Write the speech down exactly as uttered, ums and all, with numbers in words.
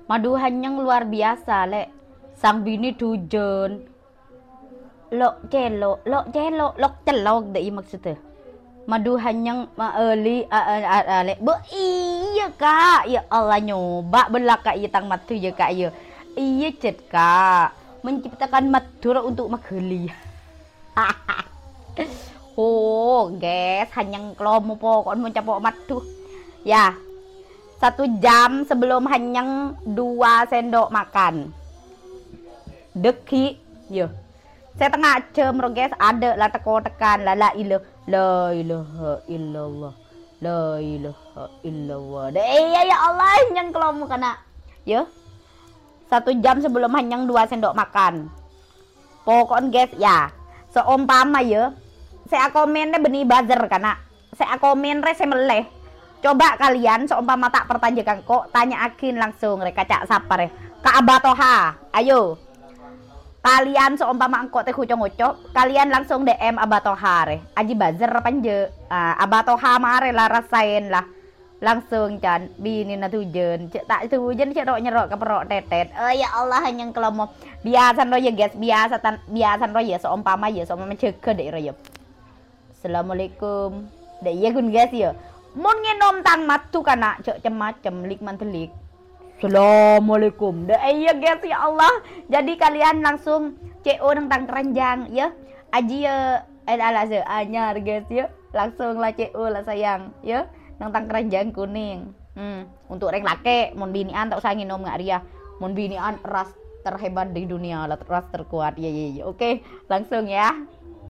Maduhan yang luar biasa, Lek. Sang bini tujon. Lok celo, lok celo, lok celok deh maksudnya. Maduhan yang maeli ale. Be iya Kak, ya Allah nyoba belaka iya tang matu ya Kak ya. Iya cet Kak, menciptakan madura untuk mageli. Oh, guys, hanya klomo pokoknya mau capok madu. Ya, satu jam sebelum hanyang dua sendok makan. Deki, yo. Setengah jam ro guys, ada lah teko tekan la la ilah la ilaha illallah. La ilaha illallah. Iya ya Allah yang klomo kana. Yo. Satu jam sebelum hanyang dua sendok makan. Pokoknya guys ya, seumpama ya, saya komennya benih buzzer karena saya komen re saya meleh. Coba kalian seumpama tak pertanyakan kok tanya akin langsung reka cak sapar ya. Kak Abatoha, ayo. Kalian seumpama angkot teh ngucok kalian langsung D M Abatoha re. Aji buzzer panje. Uh, Abatoha mare lah rasain lah. Langsung can bini na tujen cek tak tujen cek rok nyerok ke perok tetet. Oh ya Allah hanya kelomo biasa ro ya guys, biasa tan biasa ro ya seumpama ya seumpama ceke deh ro ya. Assalamualaikum. Deh ya gun guys ya. Mun ngenom tang matu kana cek cem-macem lik mantelik. Assalamualaikum. Deh iya guys ya Allah. Jadi kalian langsung C O nang tang keranjang ya. Aji ya eh ala se anyar guys ya. Langsung lah C O lah sayang ya. Nang tang keranjang kuning. Hmm, untuk reng lake, mon binian tak usah nginom ngak ria. Mon binian ras terhebat di dunia, ras terkuat. Ya ya ya. Oke, langsung ya.